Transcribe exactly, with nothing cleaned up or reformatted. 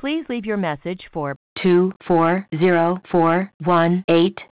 Please leave your message for two four zero four one eight